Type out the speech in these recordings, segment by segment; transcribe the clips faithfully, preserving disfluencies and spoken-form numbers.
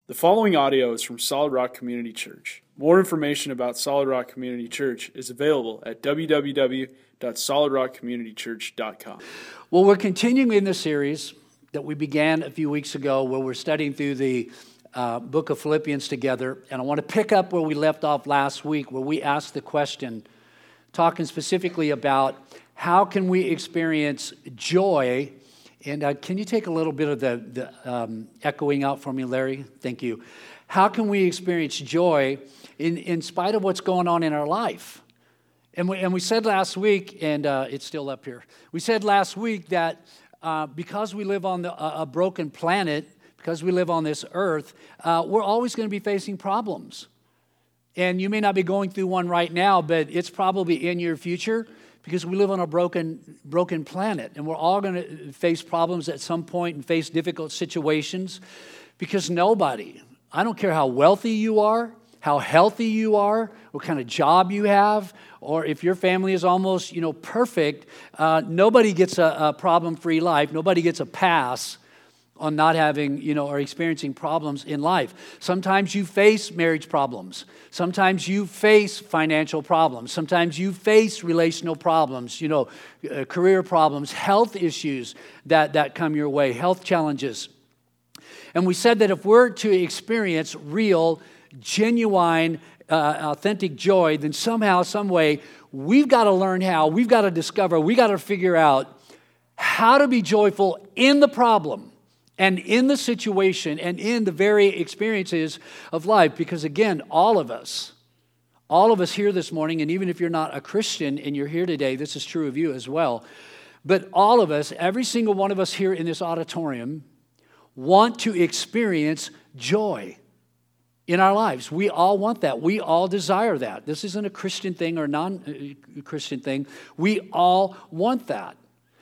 The following audio is from Solid Rock Community Church. More information about Solid Rock Community Church is available at w w w dot solid rock community church dot com. Well, we're continuing in the series that we began a few weeks ago where we're studying through the uh, book of Philippians together. And I want to pick up where we left off last week, where we asked the question, talking specifically about how can we experience joy. And uh, can you take a little bit of the, the um, echoing out for me, Larry? Thank you. How can we experience joy in, in spite of what's going on in our life? And we, and we said last week, and uh, it's still up here, we said last week that uh, because we live on the, a, a broken planet, because we live on this earth, uh, we're always going to be facing problems. And you may not be going through one right now, but it's probably in your future, because we live on a broken broken planet, and we're all going to face problems at some point and face difficult situations, because nobody, I don't care how wealthy you are, how healthy you are, what kind of job you have, or if your family is almost, you know, perfect, uh, nobody gets a, a problem-free life. Nobody gets a pass on not having, you know, or experiencing problems in life. Sometimes you face marriage problems. Sometimes you face financial problems. Sometimes you face relational problems, you know, uh, career problems, health issues that, that come your way, health challenges. And we said that if we're to experience real, genuine, uh, authentic joy, then somehow, some way, we've got to learn how, we've got to discover, we've got to figure out how to be joyful in the problem, and in the situation, and in the very experiences of life. Because again, all of us, all of us here this morning, and even if you're not a Christian and you're here today, this is true of you as well. But all of us, every single one of us here in this auditorium, want to experience joy in our lives. We all want that. We all desire that. This isn't a Christian thing or non-Christian thing. We all want that.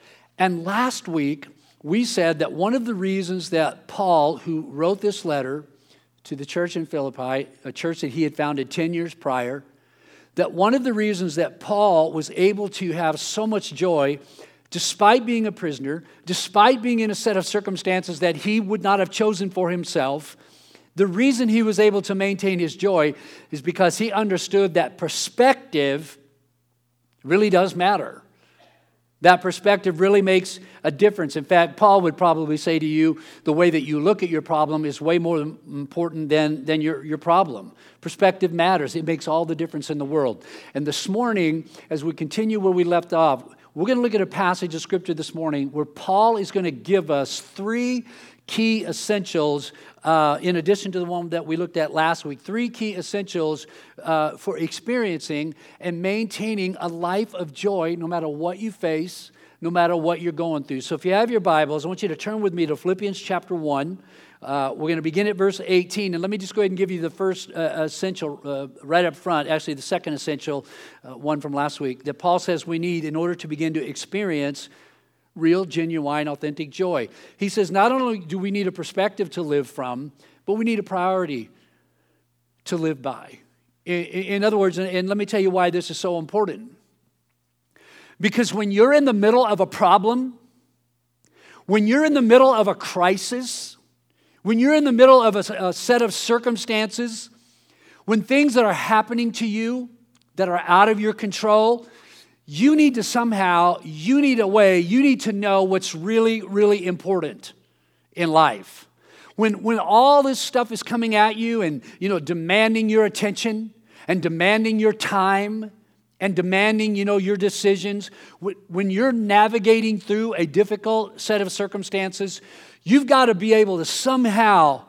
And last week, we said that one of the reasons that Paul, who wrote this letter to the church in Philippi, a church that he had founded ten years prior, that one of the reasons that Paul was able to have so much joy, despite being a prisoner, despite being in a set of circumstances that he would not have chosen for himself, the reason he was able to maintain his joy is because he understood that perspective really does matter. That perspective really makes a difference. In fact, Paul would probably say to you, the way that you look at your problem is way more important than, than your, your problem. Perspective matters. It makes all the difference in the world. And this morning, as we continue where we left off, we're going to look at a passage of Scripture this morning where Paul is going to give us three key essentials, uh, in addition to the one that we looked at last week, three key essentials uh, for experiencing and maintaining a life of joy no matter what you face, no matter what you're going through. So if you have your Bibles, I want you to turn with me to Philippians chapter one. Uh, we're going to begin at verse eighteen, and let me just go ahead and give you the first uh, essential uh, right up front, actually the second essential uh, one from last week, that Paul says we need in order to begin to experience real, genuine, authentic joy. He says not only do we need a perspective to live from, but we need a priority to live by. In, in other words, and let me tell you why this is so important. Because when you're in the middle of a problem, when you're in the middle of a crisis, when you're in the middle of a, a set of circumstances, when things that are happening to you that are out of your control, you need to somehow, you need a way, you need to know what's really, really important in life. When, when all this stuff is coming at you and, you know, demanding your attention and demanding your time and demanding, you know, your decisions, when you're navigating through a difficult set of circumstances, you've got to be able to somehow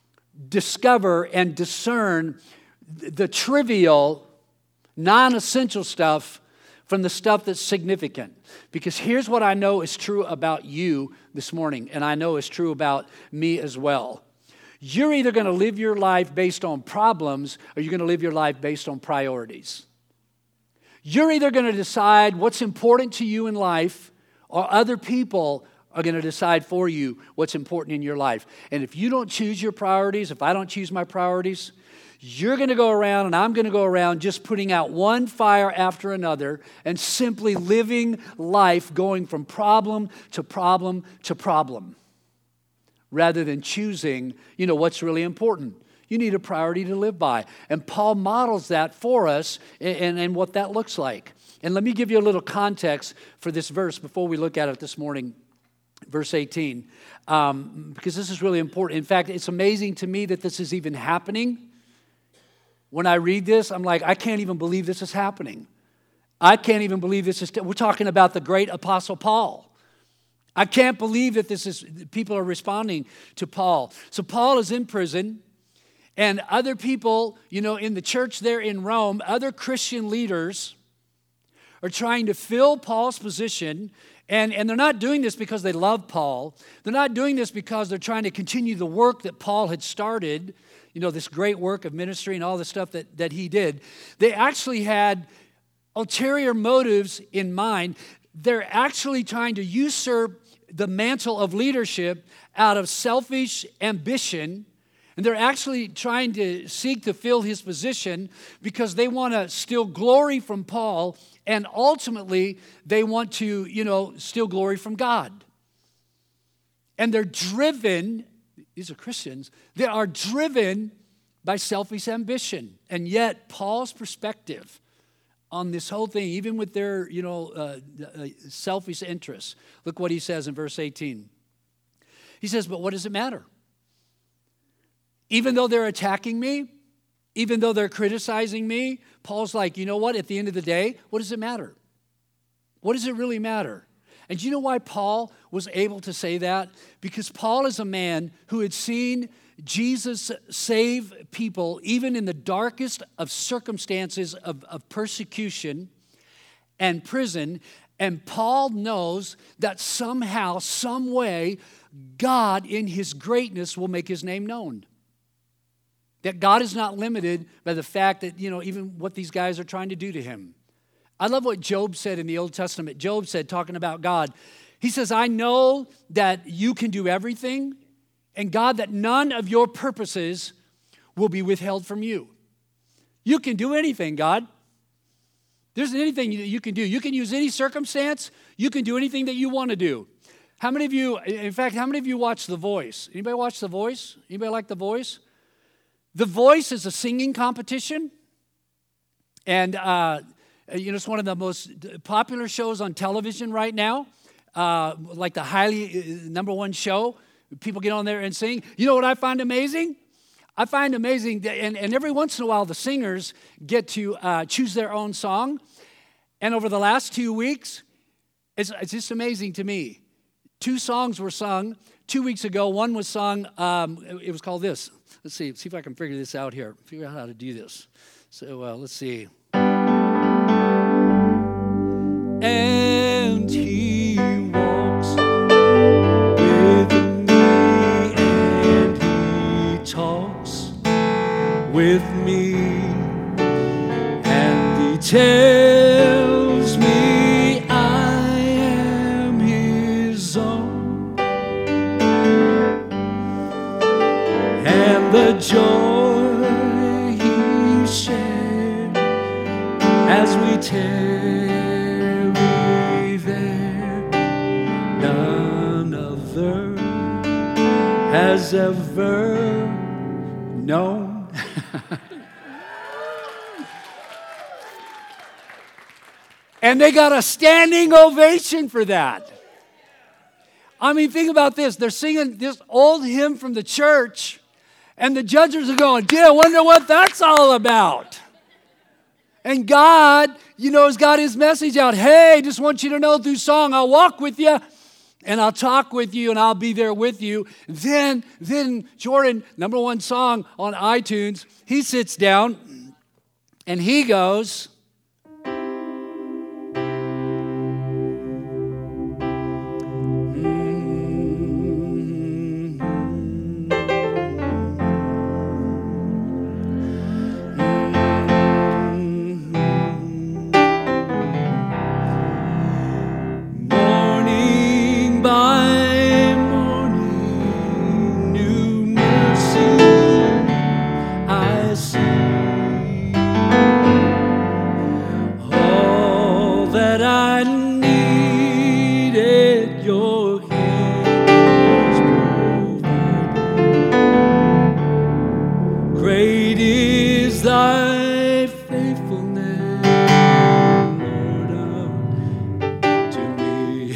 discover and discern the trivial, non-essential stuff from the stuff that's significant. Because here's what I know is true about you this morning, and I know is true about me as well. You're either going to live your life based on problems, or you're going to live your life based on priorities. You're either going to decide what's important to you in life, or other people are going to decide for you what's important in your life. And if you don't choose your priorities, if I don't choose my priorities, you're going to go around and I'm going to go around just putting out one fire after another and simply living life going from problem to problem to problem. rather than choosing, you know, what's really important. You need a priority to live by. And Paul models that for us and, and what that looks like. And let me give you a little context for this verse before we look at it this morning. Verse eighteen, um, because this is really important. In fact, it's amazing to me that this is even happening. When I read this, I'm like, I can't even believe this is happening. I can't even believe this is, we're talking about the great Apostle Paul. I can't believe that this is, people are responding to Paul. So Paul is in prison, and other people, you know, in the church there in Rome, other Christian leaders are trying to fill Paul's position. And, and they're not doing this because they love Paul. They're not doing this because they're trying to continue the work that Paul had started, you know, this great work of ministry and all the stuff that, that he did. They actually had ulterior motives in mind. They're actually trying to usurp the mantle of leadership out of selfish ambition. And they're actually trying to seek to fill his position because they want to steal glory from Paul. And ultimately, they want to, you know, steal glory from God. And they're driven, these are Christians, they are driven by selfish ambition. And yet, Paul's perspective on this whole thing, even with their, you know, uh, uh, selfish interests, look what he says in verse eighteen. He says, but what does it matter? Even though they're attacking me, even though they're criticizing me, Paul's like, you know what? At the end of the day, what does it matter? What does it really matter? And do you know why Paul was able to say that? Because Paul is a man who had seen Jesus save people even in the darkest of circumstances of, of persecution and prison. And Paul knows that somehow, some way, God in his greatness will make his name known. That God is not limited by the fact that, you know, even what these guys are trying to do to him. I love what Job said in the Old Testament. Job said, talking about God, he says, I know that you can do everything, and God, that none of your purposes will be withheld from you. You can do anything, God. There's anything that you can do. You can use any circumstance. You can do anything that you want to do. How many of you, in fact, how many of you watch The Voice? Anybody watch The Voice? Anybody like The Voice? The Voice is a singing competition, and uh, you know it's one of the most popular shows on television right now, uh, like the highly uh, number one show. People get on there and sing. You know what I find amazing? I find amazing, that, and, and every once in a while the singers get to uh, choose their own song, and over the last two weeks, it's, it's just amazing to me. Two songs were sung two weeks ago. One was sung, um, it, it was called this. Let's see, see if I can figure this out here. Figure out how to do this. So uh, let's see. And he walks with me, and he talks with me, and he tells me I am his own. And the joy he shared as we tarry there, none other has ever known. And they got a standing ovation for that. I mean, think about this. They're singing this old hymn from the church, and the judges are going, gee, I wonder what that's all about. And God, you know, has got his message out. Hey, just want you to know through song, I'll walk with you, and I'll talk with you, and I'll be there with you. Then, then Jordan, number one song on iTunes, he sits down, and he goes, Great is thy faithfulness, Lord, unto me.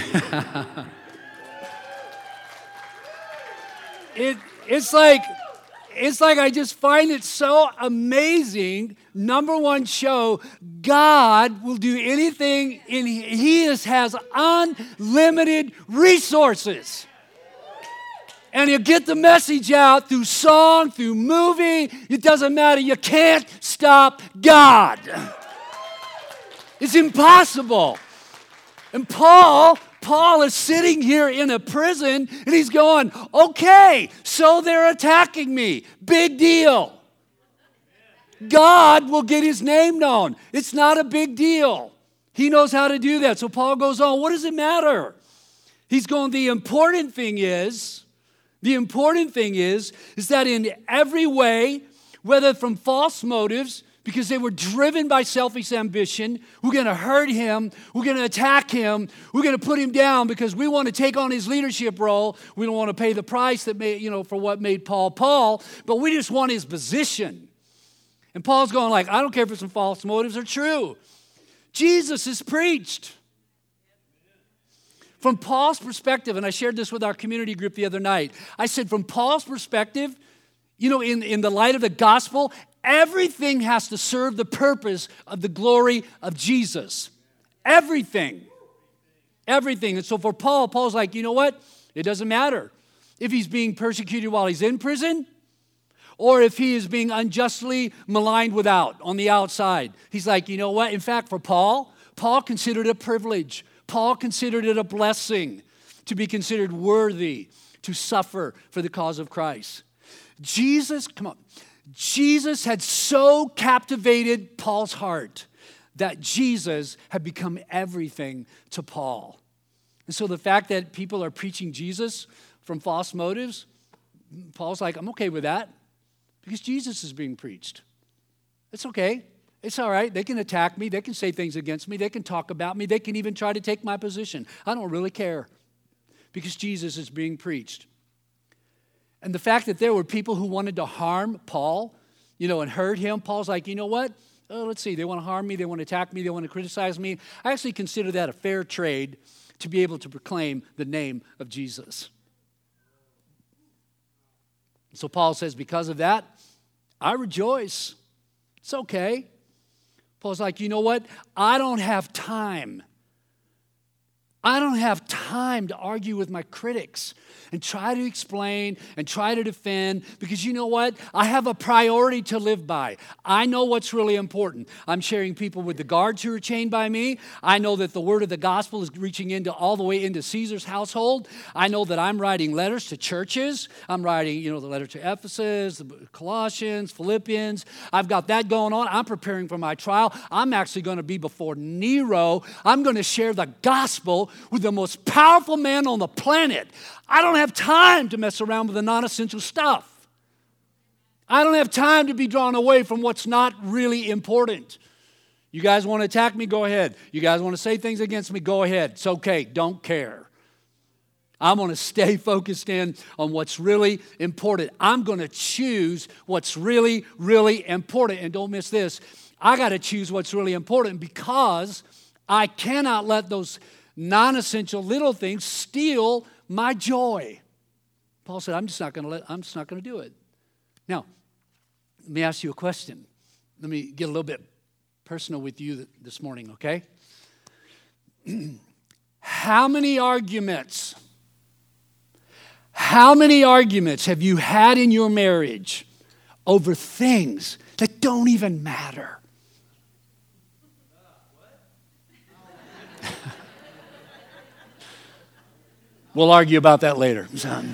it, it's like, it's like I just find it so amazing. Number one show, God will do anything, and He is, has unlimited resources. And He'll get the message out through song, through movie. It doesn't matter. You can't stop God. It's impossible. And Paul, Paul is sitting here in a prison, and he's going, okay, so they're attacking me. Big deal. God will get His name known. It's not a big deal. He knows how to do that. So Paul goes on, what does it matter? He's going, the important thing is, the important thing is, is that in every way, whether from false motives, because they were driven by selfish ambition, we're going to hurt him, we're going to attack him, we're going to put him down because we want to take on his leadership role. We don't want to pay the price that made, you know, for what made Paul Paul, but we just want his position. And Paul's going like, I don't care if some false motives are true. Jesus is preached. From Paul's perspective, and I shared this with our community group the other night, I said from Paul's perspective, you know, in, in the light of the gospel, everything has to serve the purpose of the glory of Jesus. Everything. Everything. And so for Paul, Paul's like, you know what? It doesn't matter if he's being persecuted while he's in prison or if he is being unjustly maligned without, on the outside. He's like, you know what? In fact, for Paul, Paul considered it a privilege. Paul considered it a blessing to be considered worthy to suffer for the cause of Christ. Jesus, come on, Jesus had so captivated Paul's heart that Jesus had become everything to Paul. And so the fact that people are preaching Jesus from false motives, Paul's like, I'm okay with that because Jesus is being preached. It's okay. It's all right. They can attack me. They can say things against me. They can talk about me. They can even try to take my position. I don't really care because Jesus is being preached. And the fact that there were people who wanted to harm Paul, you know, and hurt him, Paul's like, you know what? Oh, let's see. They want to harm me. They want to attack me. They want to criticize me. I actually consider that a fair trade to be able to proclaim the name of Jesus. So Paul says, because of that, I rejoice. It's okay. Paul's like, you know what? I don't have time. I don't have time to argue with my critics and try to explain and try to defend because you know what? I have a priority to live by. I know what's really important. I'm sharing people with the guards who are chained by me. I know that the word of the gospel is reaching into all the way into Caesar's household. I know that I'm writing letters to churches. I'm writing, you know, the letter to Ephesus, the Colossians, Philippians. I've got that going on. I'm preparing for my trial. I'm actually going to be before Nero. I'm going to share the gospel with the most powerful man on the planet. I don't have time to mess around with the non-essential stuff. I don't have time to be drawn away from what's not really important. You guys want to attack me? Go ahead. You guys want to say things against me? Go ahead. It's okay. Don't care. I'm going to stay focused in on what's really important. I'm going to choose what's really, really important. And don't miss this. I got to choose what's really important because I cannot let those non-essential little things steal my joy. Paul said, I'm just not going to let, I'm just not going to do it. Now, let me ask you a question. Let me get a little bit personal with you this morning, okay? How many arguments, how many arguments have you had in your marriage over things that don't even matter? We'll argue about that later.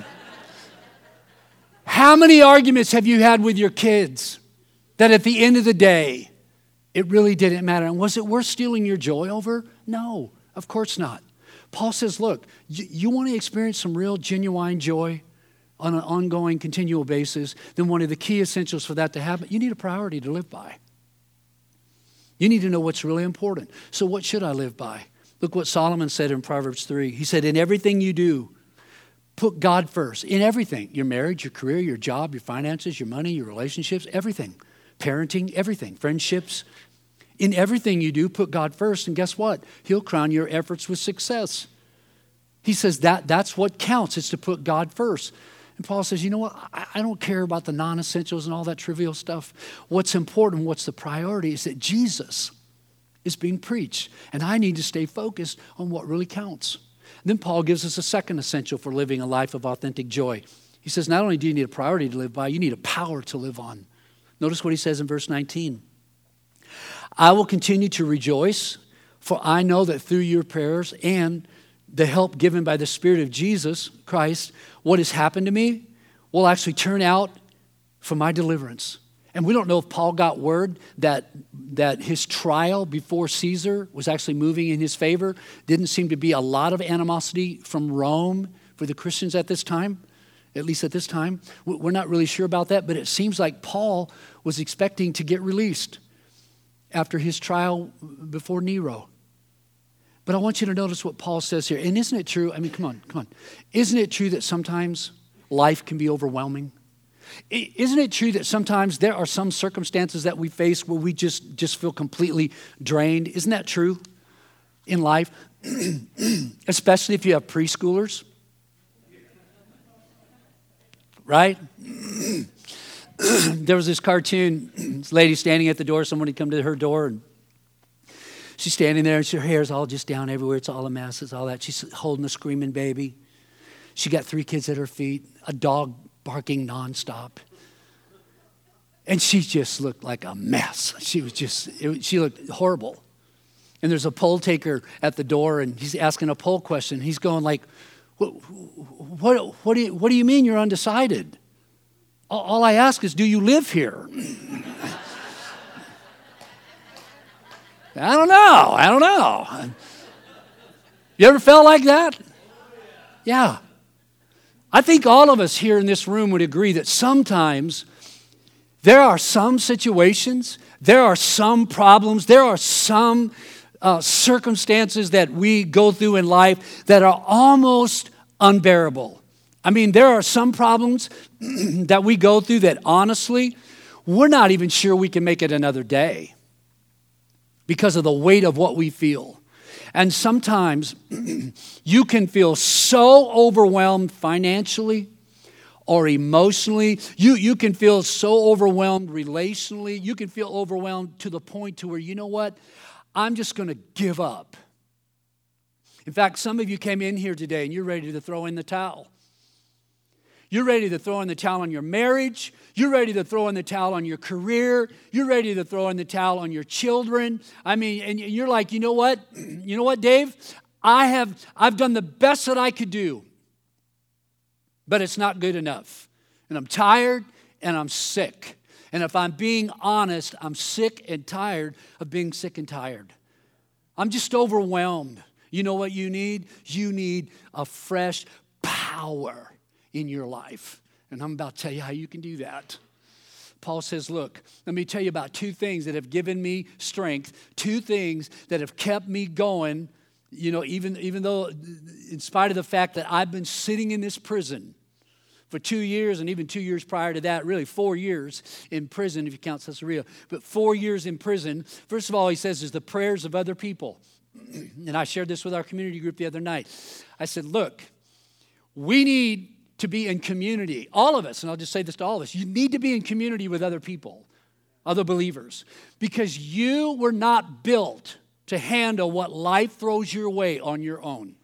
How many arguments have you had with your kids that at the end of the day, it really didn't matter? And was it worth stealing your joy over? No, of course not. Paul says, look, you, you want to experience some real, genuine joy on an ongoing, continual basis, then one of the key essentials for that to happen, you need a priority to live by. You need to know what's really important. So what should I live by? Look what Solomon said in Proverbs three. He said, in everything you do, Put God first in everything. Your marriage, your career, your job, your finances, your money, your relationships, everything. Parenting, everything. Friendships. In everything you do, put God first. And guess what? He'll crown your efforts with success. He says that that's what counts, is to put God first. And Paul says, you know what? I, I don't care about the non-essentials and all that trivial stuff. What's important, what's the priority, is that Jesus is being preached. And I need to stay focused on what really counts. Then Paul gives us a second essential for living a life of authentic joy. He says, not only do you need a priority to live by, you need a power to live on. Notice what he says in verse nineteen. I will continue to rejoice, for I know that through your prayers and the help given by the Spirit of Jesus Christ, what has happened to me will actually turn out for my deliverance. And we don't know if Paul got word that, that his trial before Caesar was actually moving in his favor. Didn't seem to be a lot of animosity from Rome for the Christians at this time, at least at this time. We're not really sure about that, but it seems like Paul was expecting to get released after his trial before Nero. But I want you to notice what Paul says here. And isn't it true? I mean, come on, come on. Isn't it true that sometimes life can be overwhelming? Isn't it true that sometimes there are some circumstances that we face where we just, just feel completely drained? Isn't that true in life? Especially if you have preschoolers. Right? There was this cartoon, this lady standing at the door, someone had come to her door, and she's standing there, and her hair's all just down everywhere. It's all a mess. It's all that. She's holding a screaming baby. She got three kids at her feet, a dog barking nonstop. And she just looked like a mess. She was just, it, she looked horrible. And there's a poll taker at the door, and he's asking a poll question. He's going like, what, what, what, do, you, what do you mean you're undecided? All, all I ask is, do you live here? I don't know. I don't know. You ever felt like that? Yeah. I think all of us here in this room would agree that sometimes there are some situations, there are some problems, there are some uh, circumstances that we go through in life that are almost unbearable. I mean, there are some problems that we go through that honestly, we're not even sure we can make it another day because of the weight of what we feel. And sometimes you can feel so overwhelmed financially or emotionally. You, you can feel so overwhelmed relationally. You can feel overwhelmed to the point to where, you know what? I'm just going to give up. In fact, some of you came in here today and you're ready to throw in the towel. You're ready to throw in the towel on your marriage. You're ready to throw in the towel on your career. You're ready to throw in the towel on your children. I mean, and you're like, you know what? You know what, Dave? I have, I've done the best that I could do, but it's not good enough. And I'm tired and I'm sick. And if I'm being honest, I'm sick and tired of being sick and tired. I'm just overwhelmed. You know what you need? You need a fresh power in your life. And I'm about to tell you how you can do that. Paul says, look, let me tell you about two things that have given me strength, two things that have kept me going, you know, even, even though, in spite of the fact that I've been sitting in this prison for two years and even two years prior to that, really four years in prison, if you count Caesarea, but four years in prison. First of all, he says, is the prayers of other people. And I shared this with our community group the other night. I said, look, we need to be in community. All of us, and I'll just say this to all of us, you need to be in community with other people, other believers, because you were not built to handle what life throws your way on your own.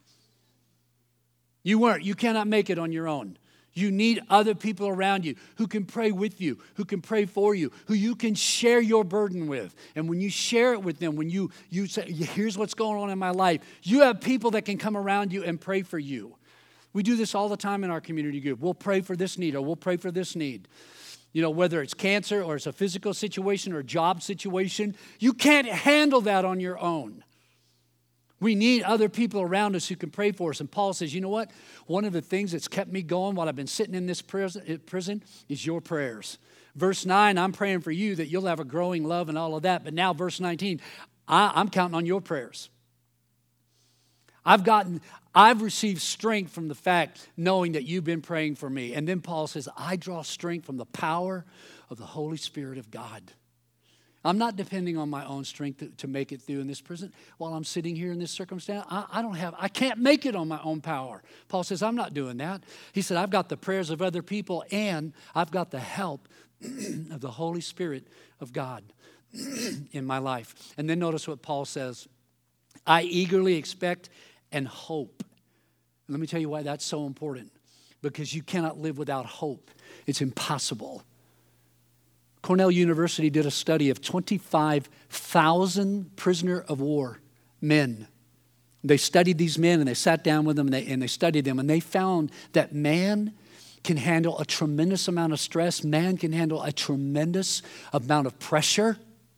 You weren't. You cannot make it on your own. You need other people around you who can pray with you, who can pray for you, who you can share your burden with. And when you share it with them, when you, you say, here's what's going on in my life, you have people that can come around you and pray for you. We do this all the time in our community group. We'll pray for this need or we'll pray for this need. You know, whether it's cancer or it's a physical situation or a job situation, you can't handle that on your own. We need other people around us who can pray for us. And Paul says, you know what? One of the things that's kept me going while I've been sitting in this prison is your prayers. Verse nine, I'm praying for you that you'll have a growing love and all of that. But now verse nineteen, I, I'm counting on your prayers. I've gotten, I've received strength from the fact knowing that you've been praying for me. And then Paul says, I draw strength from the power of the Holy Spirit of God. I'm not depending on my own strength to, to make it through in this prison. While I'm sitting here in this circumstance, I, I don't have, I can't make it on my own power. Paul says, I'm not doing that. He said, I've got the prayers of other people and I've got the help of the Holy Spirit of God in my life. And then notice what Paul says. I eagerly expect and hope. Let me tell you why that's so important. Because you cannot live without hope. It's impossible. Cornell University did a study of twenty-five thousand prisoner of war men. They studied these men and they sat down with them and they, and they studied them. And they found that man can handle a tremendous amount of stress. Man can handle a tremendous amount of pressure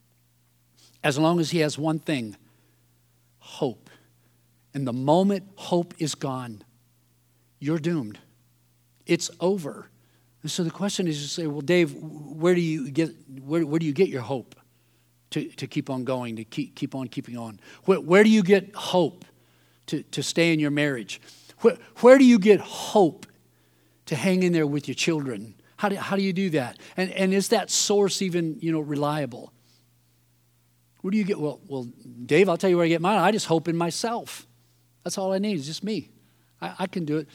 as long as he has one thing, hope. And the moment hope is gone, you're doomed. It's over. And so the question is, you say, well, Dave, where do you get where, where do you get your hope to, to keep on going, to keep keep on keeping on? Where, where do you get hope to, to stay in your marriage? Where, where do you get hope to hang in there with your children? How do how do you do that? And and is that source even, you know, reliable? Where do you get? Well, well, Dave, I'll tell you where I get mine. I just hope in myself. That's all I need. It's just me. I, I can do it.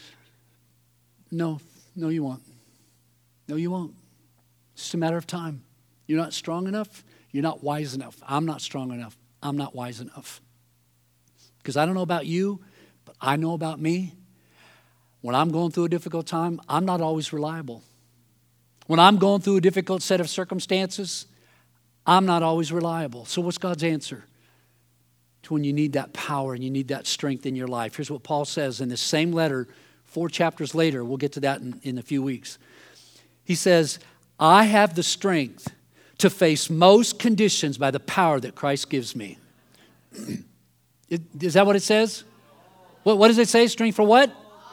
No, no, you won't. No, you won't. It's just a matter of time. You're not strong enough. You're not wise enough. I'm not strong enough. I'm not wise enough. Because I don't know about you, but I know about me. When I'm going through a difficult time, I'm not always reliable. When I'm going through a difficult set of circumstances, I'm not always reliable. So what's God's answer to when you need that power and you need that strength in your life? Here's what Paul says in this same letter, four chapters later. We'll get to that in, in a few weeks. He says, I have the strength to face most conditions by the power that Christ gives me. it, is that what it says? What, what does it say? Strength for what?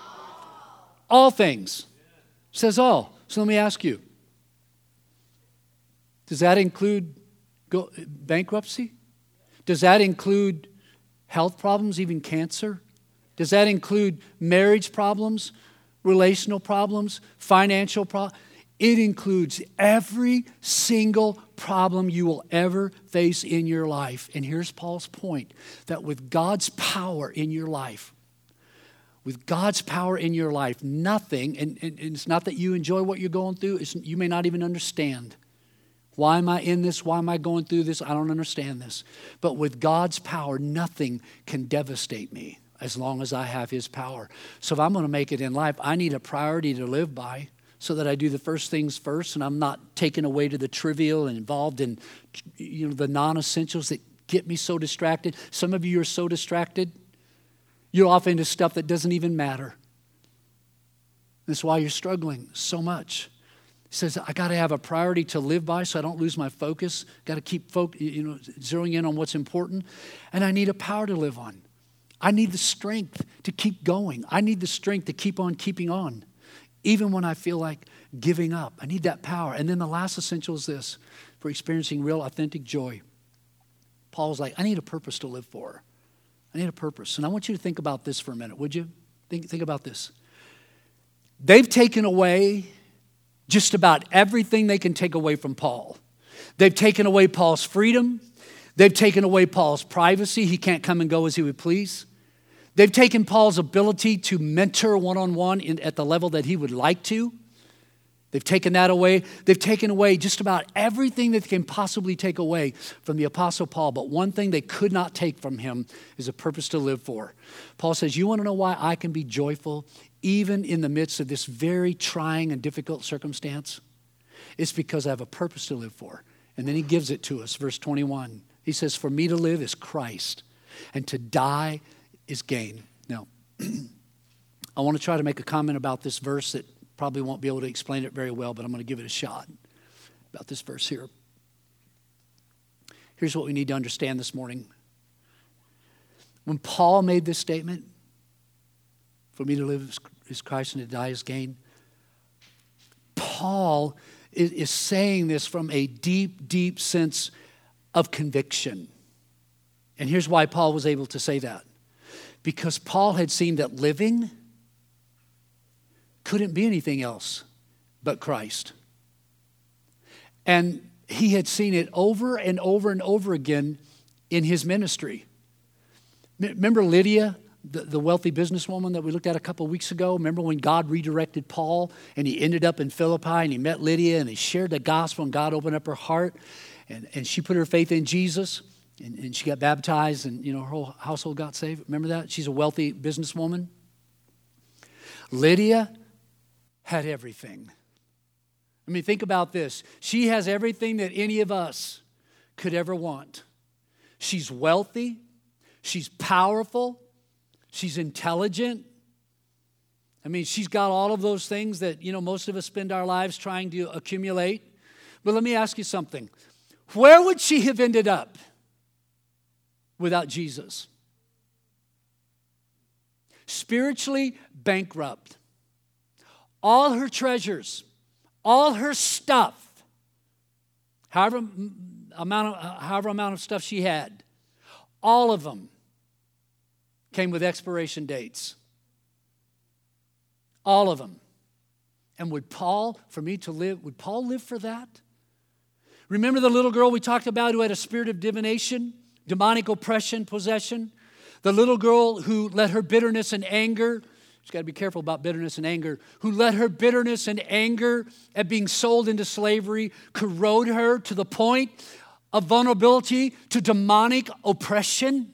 All things. It says all. So let me ask you. Does that include go, bankruptcy? Does that include health problems, even cancer? Does that include marriage problems, relational problems, financial problems? It includes every single problem you will ever face in your life. And here's Paul's point, that with God's power in your life, with God's power in your life, nothing, and, and, and it's not that you enjoy what you're going through, it's, you may not even understand. Why am I in this? Why am I going through this? I don't understand this. But with God's power, nothing can devastate me as long as I have His power. So if I'm going to make it in life, I need a priority to live by, so that I do the first things first and I'm not taken away to the trivial and involved in, you know, the non-essentials that get me so distracted. Some of you are so distracted, you're off into stuff that doesn't even matter. That's why you're struggling so much. He says, I got to have a priority to live by so I don't lose my focus. Got to keep focus, you know, zeroing in on what's important. And I need a power to live on. I need the strength to keep going. I need the strength to keep on keeping on. Even when I feel like giving up, I need that power. And then the last essential is this, for experiencing real authentic joy. Paul's like, I need a purpose to live for. I need a purpose. And I want you to think about this for a minute, would you? Think, think about this. They've taken away just about everything they can take away from Paul. They've taken away Paul's freedom. They've taken away Paul's privacy. He can't come and go as he would please. They've taken Paul's ability to mentor one-on-one in, at the level that he would like to. They've taken that away. They've taken away just about everything that they can possibly take away from the Apostle Paul. But one thing they could not take from him is a purpose to live for. Paul says, you want to know why I can be joyful even in the midst of this very trying and difficult circumstance? It's because I have a purpose to live for. And then he gives it to us, verse twenty-one. He says, for me to live is Christ, and to die is gain. Now, I want to try to make a comment about this verse that probably won't be able to explain it very well, but I'm going to give it a shot about this verse here. Here's what we need to understand this morning. When Paul made this statement, for me to live is Christ and to die is gain, Paul is, is saying this from a deep, deep sense of conviction. And here's why Paul was able to say that. because Paul had seen that living couldn't be anything else but Christ. And he had seen it over and over and over again in his ministry. Remember Lydia, the, the wealthy businesswoman that we looked at a couple of weeks ago? Remember when God redirected Paul and he ended up in Philippi and he met Lydia and he shared the gospel and God opened up her heart and, and she put her faith in Jesus and, and she got baptized and, you know, her whole household got saved. Remember that? She's a wealthy businesswoman. Lydia had everything. I mean, think about this. She has everything that any of us could ever want. She's wealthy. She's powerful. She's intelligent. I mean, she's got all of those things that, you know, most of us spend our lives trying to accumulate. But let me ask you something. Where would she have ended up without Jesus? Spiritually bankrupt. All her treasures, all her stuff, however amount of, however amount of stuff she had, all of them came with expiration dates. All of them. And would Paul, for me to live, would Paul live for that? Remember the little girl we talked about who had a spirit of divination, demonic oppression, possession? The little girl who let her bitterness and anger, she's got to be careful about bitterness and anger, who let her bitterness and anger at being sold into slavery corrode her to the point of vulnerability to demonic oppression.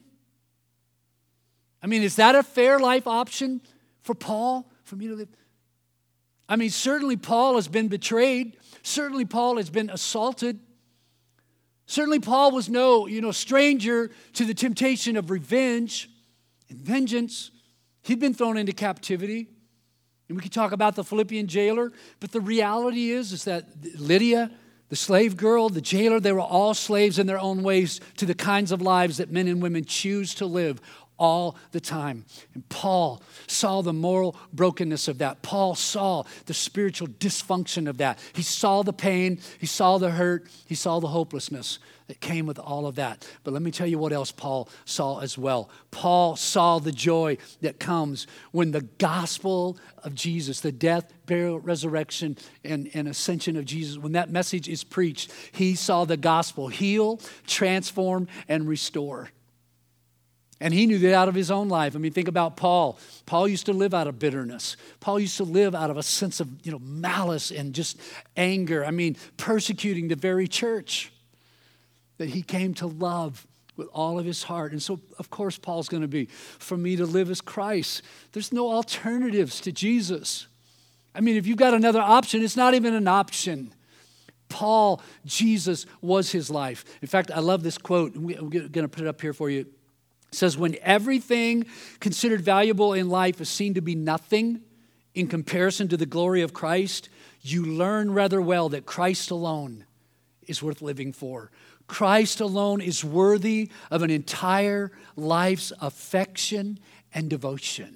I mean, is that a fair life option for Paul, for me to live? I mean, certainly Paul has been betrayed. Certainly Paul has been assaulted. Certainly Paul was no, you know, stranger to the temptation of revenge and vengeance. He'd been thrown into captivity. And we could talk about the Philippian jailer, but the reality is, is that Lydia, the slave girl, the jailer, they were all slaves in their own ways to the kinds of lives that men and women choose to live all the time. And Paul saw the moral brokenness of that. Paul saw the spiritual dysfunction of that. He saw the pain, he saw the hurt, he saw the hopelessness that came with all of that. But let me tell you what else Paul saw as well. Paul saw the joy that comes when the gospel of Jesus, the death, burial, resurrection, and, and ascension of Jesus, when that message is preached, he saw the gospel heal, transform, and restore. And he knew that out of his own life. I mean, think about Paul. Paul used to live out of bitterness. Paul used to live out of a sense of, you know, malice and just anger. I mean, persecuting the very church that he came to love with all of his heart. And so, of course, Paul's going to be, for me to live as Christ. There's no alternatives to Jesus. I mean, if you've got another option, it's not even an option. Paul, Jesus was his life. In fact, I love this quote. I'm going to put it up here for you. It says, when everything considered valuable in life is seen to be nothing in comparison to the glory of Christ, you learn rather well that Christ alone is worth living for. Christ alone is worthy of an entire life's affection and devotion.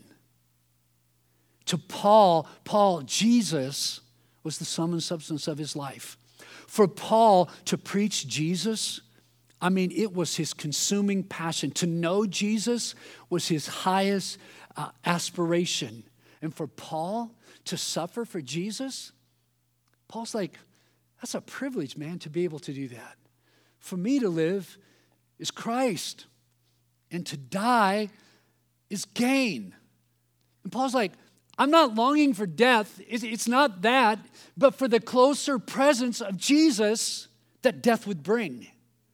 To Paul, Paul, Jesus was the sum and substance of his life. For Paul to preach Jesus, I mean, it was his consuming passion. To know Jesus was his highest uh, aspiration. And for Paul to suffer for Jesus, Paul's like, that's a privilege, man, to be able to do that. For me to live is Christ, and to die is gain. And Paul's like, I'm not longing for death. It's not that, but for the closer presence of Jesus that death would bring.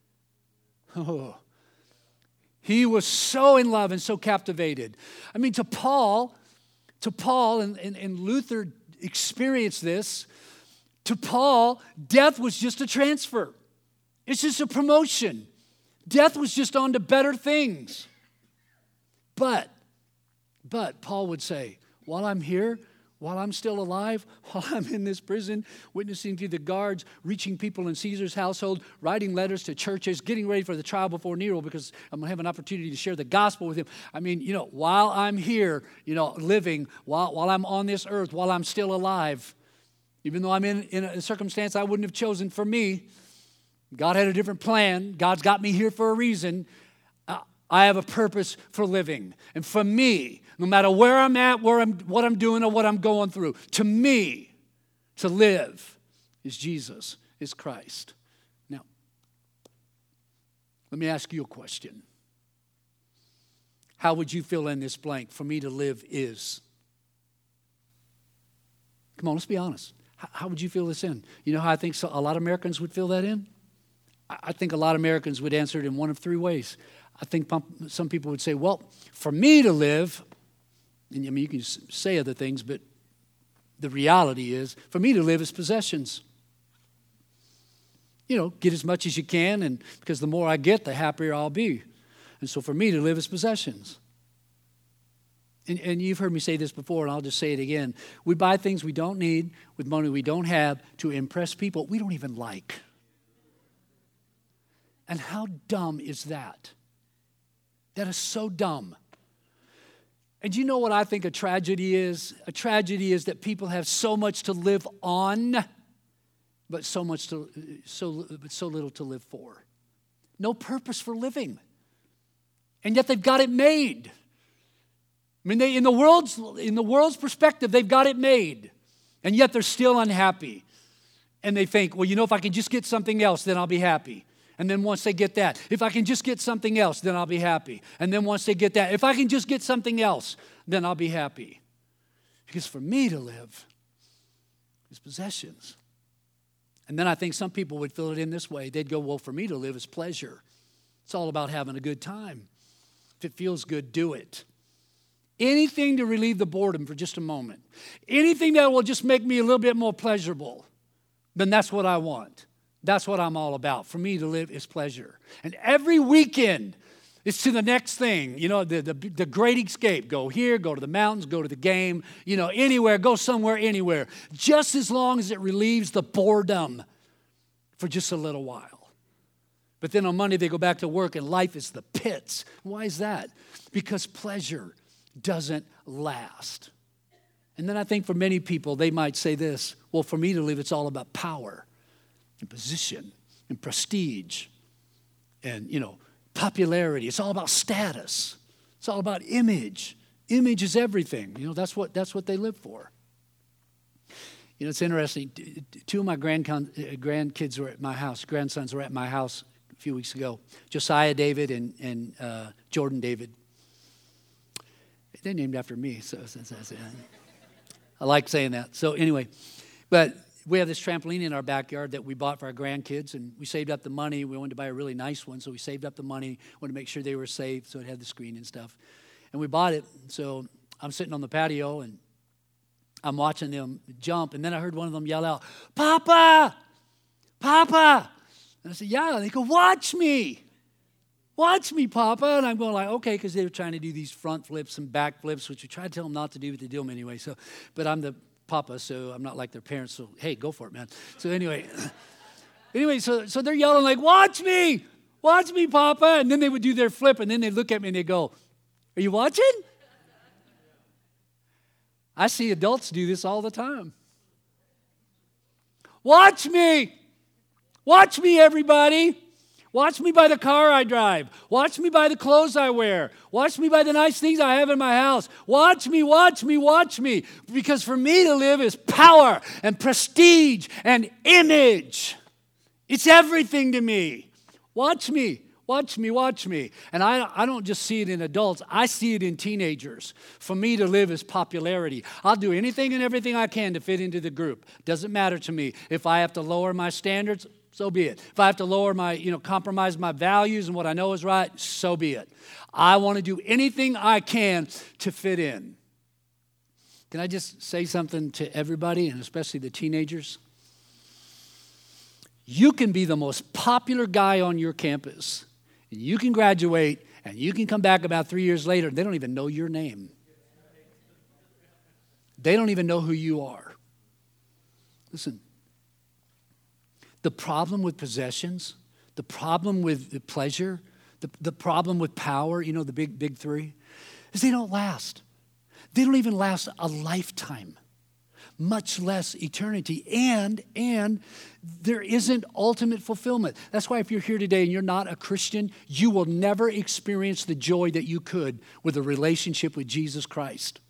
Oh, he was so in love and so captivated. I mean, to Paul, to Paul, and, and, and Luther experienced this, to Paul, death was just a transfer. It's just a promotion. Death was just on to better things. But, but Paul would say, while I'm here, while I'm still alive, while I'm in this prison, witnessing to the guards, reaching people in Caesar's household, writing letters to churches, getting ready for the trial before Nero because I'm going to have an opportunity to share the gospel with him. I mean, you know, while I'm here, you know, living, while, while I'm on this earth, while I'm still alive, even though I'm in, in a circumstance I wouldn't have chosen for me, God had a different plan. God's got me here for a reason. Uh, I have a purpose for living. And for me, no matter where I'm at, where I'm, what I'm doing, or what I'm going through, to me, to live is Jesus, is Christ. Now, let me ask you a question. How would you fill in this blank? For me to live is. Come on, let's be honest. How would you fill this in? You know how I think so, a lot of Americans would fill that in? I think a lot of Americans would answer it in one of three ways. I think some people would say, well, for me to live, and I mean, you can say other things, but the reality is, for me to live is possessions. You know, get as much as you can, and because the more I get, the happier I'll be. And so for me to live is possessions. And, and you've heard me say this before, and I'll just say it again. We buy things we don't need with money we don't have to impress people we don't even like. And how dumb is that? That is so dumb. And you know what I think a tragedy is? A tragedy is that people have so much to live on, but so much to so but so little to live for. No purpose for living. And yet they've got it made. I mean, they in the world's in the world's perspective, they've got it made. And yet they're still unhappy. And they think, well, you know, if I can just get something else, then I'll be happy. And then once they get that, if I can just get something else, then I'll be happy. And then once they get that, if I can just get something else, then I'll be happy. Because for me to live is possessions. And then I think some people would fill it in this way. They'd go, well, for me to live is pleasure. It's all about having a good time. If it feels good, do it. Anything to relieve the boredom for just a moment. Anything that will just make me a little bit more pleasurable, then that's what I want. That's what I'm all about. For me to live is pleasure. And every weekend, it's to the next thing. You know, the, the, the great escape. Go here, go to the mountains, go to the game, you know, anywhere, go somewhere, anywhere. Just as long as it relieves the boredom for just a little while. But then on Monday, they go back to work and life is the pits. Why is that? Because pleasure doesn't last. And then I think for many people, they might say this, well, for me to live, it's all about power and position and prestige and, you know, popularity. It's all about status. It's all about image. Image is everything. You know, that's what that's what they live for. You know, it's interesting. Two of my grandcon- grandkids were at my house. Grandsons were at my house a few weeks ago. Josiah David and, and uh, Jordan David. They're named after me, so I like saying that. So anyway, but we have this trampoline in our backyard that we bought for our grandkids, and we saved up the money. We wanted to buy a really nice one, so we saved up the money, wanted to make sure they were safe, so it had the screen and stuff. And we bought it, so I'm sitting on the patio, and I'm watching them jump, and then I heard one of them yell out, "Papa! Papa!" And I said, "Yeah." And they go, "Watch me. Watch me, Papa." And I'm going like, okay, because they were trying to do these front flips and back flips, which we try to tell them not to do, but they do them anyway. So, but I'm the papa, so I'm not like their parents. So, hey, go for it, man. So anyway, anyway, so so they're yelling like, "Watch me, watch me, Papa!" And then they would do their flip, and then they look at me and they go, "Are you watching?" I see adults do this all the time. Watch me, watch me, everybody. Watch me by the car I drive. Watch me by the clothes I wear. Watch me by the nice things I have in my house. Watch me, watch me, watch me. Because for me to live is power and prestige and image. It's everything to me. Watch me, watch me, watch me. And I, I don't just see it in adults. I see it in teenagers. For me to live is popularity. I'll do anything and everything I can to fit into the group. Doesn't matter to me. If I have to lower my standards, so be it. If I have to lower my, you know, compromise my values and what I know is right, so be it. I want to do anything I can to fit in. Can I just say something to everybody, and especially the teenagers? You can be the most popular guy on your campus, and you can graduate, and you can come back about three years later, and they don't even know your name. They don't even know who you are. Listen. The problem with possessions, the problem with pleasure, the, the problem with power, you know, the big, big three, is they don't last. They don't even last a lifetime. much less eternity. And, and there isn't ultimate fulfillment. That's why if you're here today and you're not a Christian, you will never experience the joy that you could with a relationship with Jesus Christ.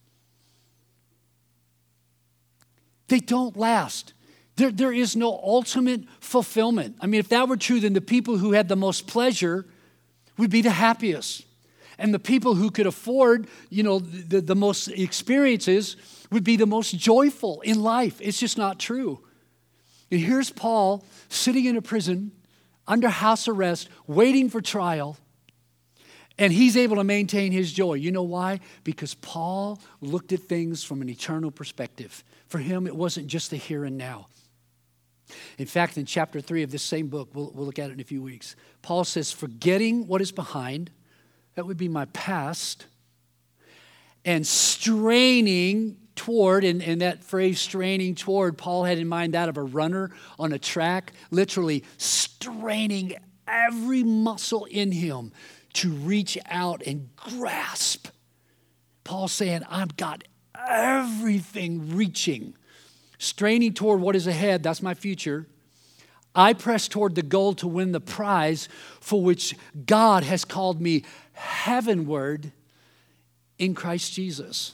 They don't last. There, there is no ultimate fulfillment. I mean, if that were true, then the people who had the most pleasure would be the happiest. And the people who could afford, you know, the, the most experiences would be the most joyful in life. It's just not true. And here's Paul sitting in a prison under house arrest, waiting for trial, and he's able to maintain his joy. You know why? Because Paul looked at things from an eternal perspective. For him, it wasn't just the here and now. In fact, in chapter three of this same book, we'll, we'll look at it in a few weeks, Paul says, forgetting what is behind, that would be my past, and straining toward, and, and that phrase straining toward, Paul had in mind that of a runner on a track, literally straining every muscle in him to reach out and grasp. Paul's saying, I've got everything reaching. Straining toward what is ahead, that's my future. I press toward the goal to win the prize for which God has called me heavenward in Christ Jesus.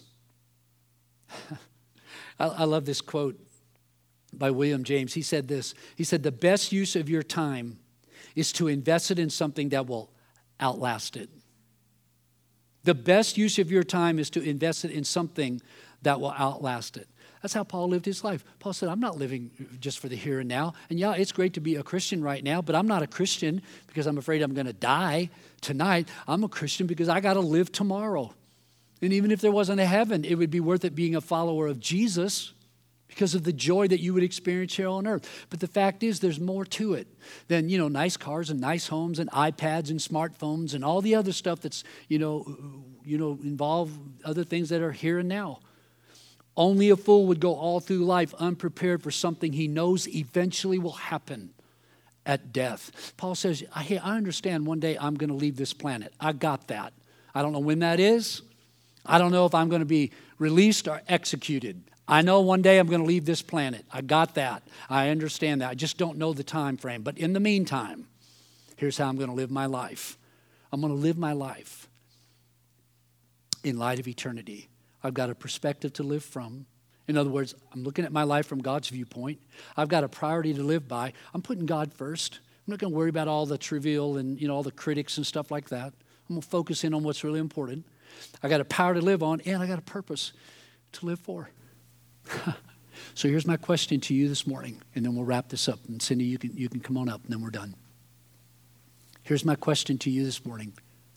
I, I love this quote by William James. He said this. He said, the best use of your time is to invest it in something that will outlast it. The best use of your time is to invest it in something that will outlast it. That's how Paul lived his life. Paul said, I'm not living just for the here and now. And yeah, it's great to be a Christian right now, but I'm not a Christian because I'm afraid I'm going to die tonight. I'm a Christian because I got to live tomorrow. And even if there wasn't a heaven, it would be worth it being a follower of Jesus because of the joy that you would experience here on earth. But the fact is, there's more to it than, you know, nice cars and nice homes and iPads and smartphones and all the other stuff that's, you know, you know, involve other things that are here and now. Only a fool would go all through life unprepared for something he knows eventually will happen at death. Paul says, hey, I understand one day I'm going to leave this planet. I got that. I don't know when that is. I don't know if I'm going to be released or executed. I know one day I'm going to leave this planet. I got that. I understand that. I just don't know the time frame. But in the meantime, here's how I'm going to live my life. I'm going to live my life in light of eternity. I've got a perspective to live from. In other words, I'm looking at my life from God's viewpoint. I've got a priority to live by. I'm putting God first. I'm not going to worry about all the trivial and, you know, all the critics and stuff like that. I'm going to focus in on what's really important. I got a power to live on, and I got a purpose to live for. So here's my question to you this morning, and then we'll wrap this up. And Cindy, you can you can come on up, and then we're done. Here's my question to you this morning.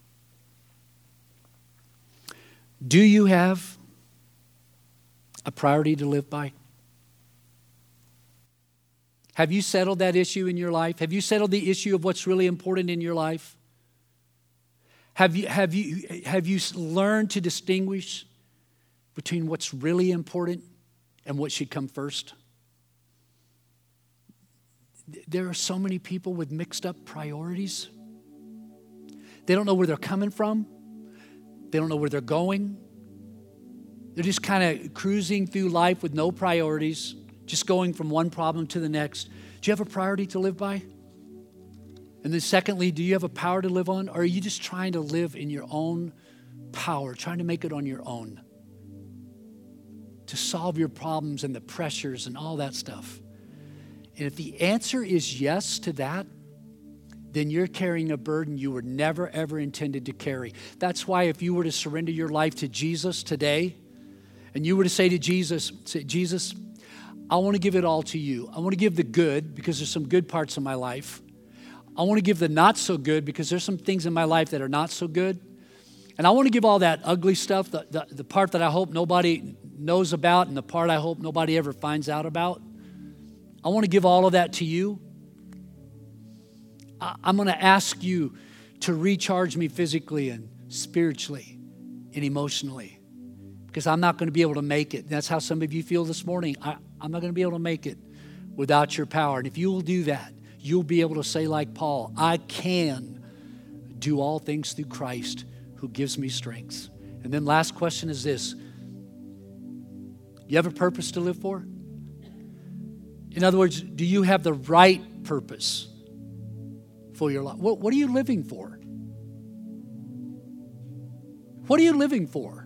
Do you have a priority to live by? Have you settled that issue in your life? Have you settled the issue of what's really important in your life? Have you, have you, have you learned to distinguish between what's really important and what should come first? There are so many people with mixed up priorities. They don't know where they're coming from. They don't know where they're going. They're just kind of cruising through life with no priorities, just going from one problem to the next. Do you have a priority to live by? And then secondly, do you have a power to live on? Or are you just trying to live in your own power, trying to make it on your own? To solve your problems and the pressures and all that stuff. And if the answer is yes to that, then you're carrying a burden you were never, ever intended to carry. That's why if you were to surrender your life to Jesus today, and you were to say to Jesus, say, Jesus, I want to give it all to you. I want to give the good because there's some good parts of my life. I want to give the not so good because there's some things in my life that are not so good. And I want to give all that ugly stuff, the, the, the part that I hope nobody knows about and the part I hope nobody ever finds out about. I want to give all of that to you. I, I'm going to ask you to recharge me physically and spiritually and emotionally. Because I'm not going to be able to make it. That's how some of you feel this morning. I, I'm not going to be able to make it without your power. And if you will do that, you'll be able to say like Paul, I can do all things through Christ who gives me strength. And then last question is this. You have a purpose to live for? In other words, do you have the right purpose for your life? What, what are you living for? What are you living for?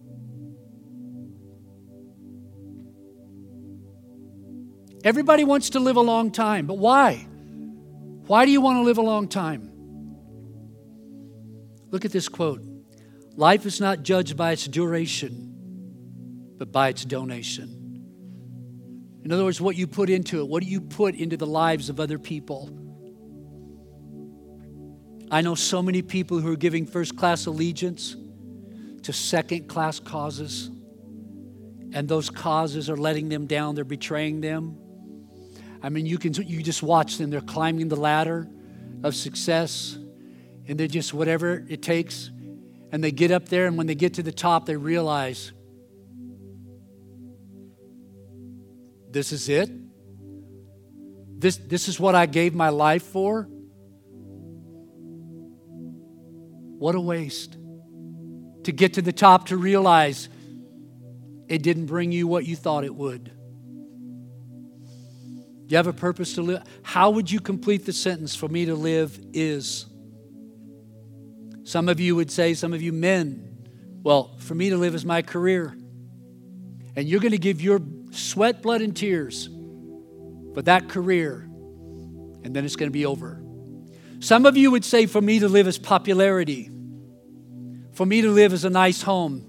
Everybody wants to live a long time, but why? Why do you want to live a long time? Look at this quote. Life is not judged by its duration, but by its donation. In other words, what you put into it, what do you put into the lives of other people? I know so many people who are giving first-class allegiance to second-class causes, and those causes are letting them down. They're betraying them. I mean, you can you just watch them. They're climbing the ladder of success, and they're just whatever it takes. And they get up there, and when they get to the top, they realize, this is it? This, this is what I gave my life for? What a waste. To get to the top, to realize it didn't bring you what you thought it would. You have a purpose to live. How would you complete the sentence, for me to live is? Some of you would say, some of you men, well, for me to live is my career. And you're going to give your sweat, blood, and tears for that career, and then it's going to be over. Some of you would say, for me to live is popularity. For me to live is a nice home.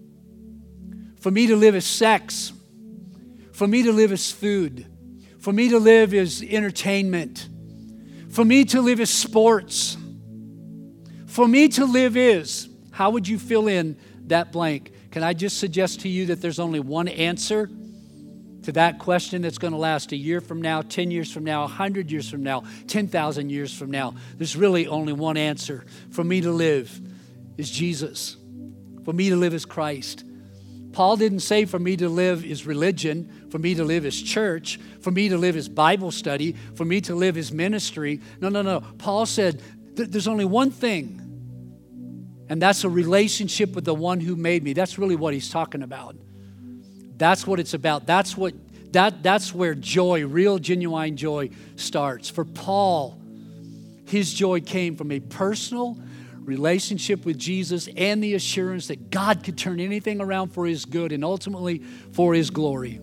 For me to live is sex. For me to live is food. For me to live is entertainment. For me to live is sports. For me to live is, how would you fill in that blank? Can I just suggest to you that there's only one answer to that question that's going to last a year from now, ten years from now, one hundred years from now, ten thousand years from now? There's really only one answer. For me to live is Jesus. For me to live is Christ. Paul didn't say for me to live is religion, for me to live is church, for me to live is Bible study, for me to live is ministry. No, no, no. Paul said th- there's only one thing, and that's a relationship with the one who made me. That's really what he's talking about. That's what it's about. That's what that that's where joy, real genuine joy starts. For Paul, his joy came from a personal relationship with Jesus and the assurance that God could turn anything around for his good and ultimately for his glory.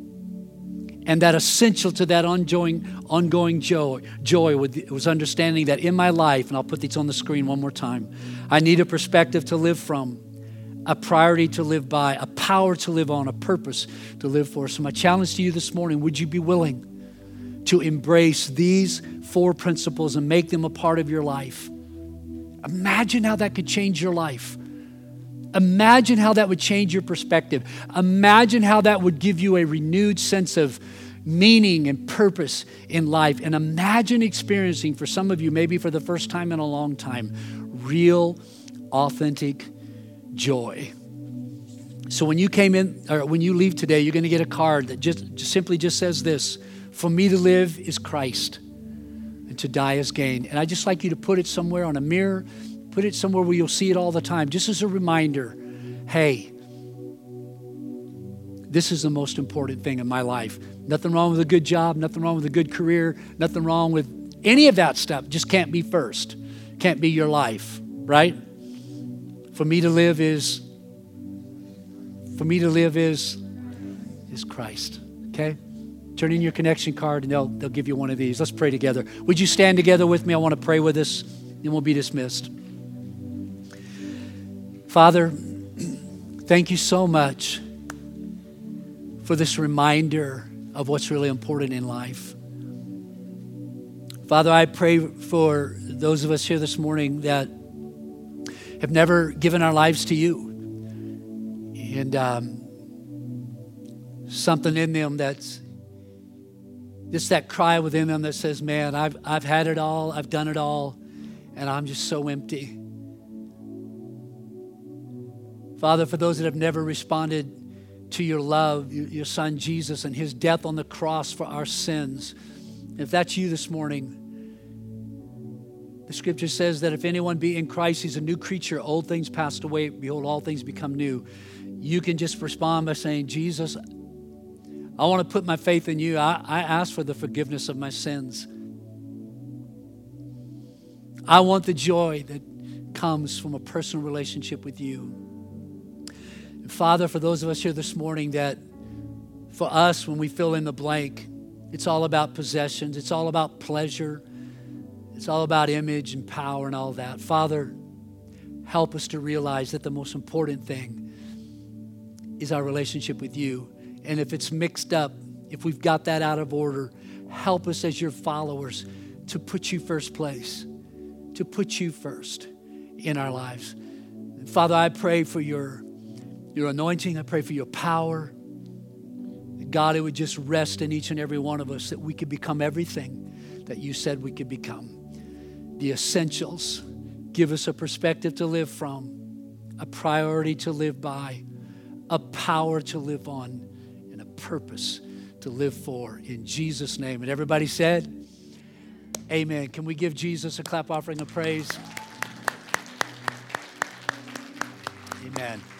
And that essential to that ongoing, ongoing joy, joy was understanding that in my life, and I'll put these on the screen one more time, I need a perspective to live from, a priority to live by, a power to live on, a purpose to live for. So my challenge to you this morning, would you be willing to embrace these four principles and make them a part of your life? Imagine how that could change your life. Imagine how that would change your perspective. Imagine how that would give you a renewed sense of meaning and purpose in life. And imagine experiencing, for some of you, maybe for the first time in a long time, real, authentic joy. So when you came in, or when you leave today, you're going to get a card that just, just simply just says this: for me to live is Christ, and to die is gain. And I'd just like you to put it somewhere on a mirror, put it somewhere where you'll see it all the time, just as a reminder, hey, this is the most important thing in my life. Nothing wrong with a good job, nothing wrong with a good career, nothing wrong with any of that stuff. Just can't be first. Can't be your life, right? For me to live is, for me to live is, is Christ, okay? Turn in your connection card and they'll, they'll give you one of these. Let's pray together. Would you stand together with me? I want to pray with us, and we'll be dismissed. Father, thank you so much for this reminder of what's really important in life. Father, I pray for those of us here this morning that have never given our lives to you. And um, something in them that's just that cry within them that says, man, I've, I've had it all, I've done it all, and I'm just so empty. Father, for those that have never responded to your love, your, your son Jesus and his death on the cross for our sins, if that's you this morning, the scripture says that if anyone be in Christ, he's a new creature. Old things passed away. Behold, all things become new. You can just respond by saying, Jesus, I want to put my faith in you. I, I ask for the forgiveness of my sins. I want the joy that comes from a personal relationship with you. And Father, for those of us here this morning that for us, when we fill in the blank, it's all about possessions. It's all about pleasure. It's all about image and power and all that. Father, help us to realize that the most important thing is our relationship with you. And if it's mixed up, if we've got that out of order, help us as your followers to put you first place, to put you first in our lives. And Father, I pray for your, your anointing. I pray for your power. God, it would just rest in each and every one of us that we could become everything that you said we could become. The essentials. Give us a perspective to live from, a priority to live by, a power to live on, and a purpose to live for. In Jesus' name. And everybody said, amen. Can we give Jesus a clap offering of praise? Amen.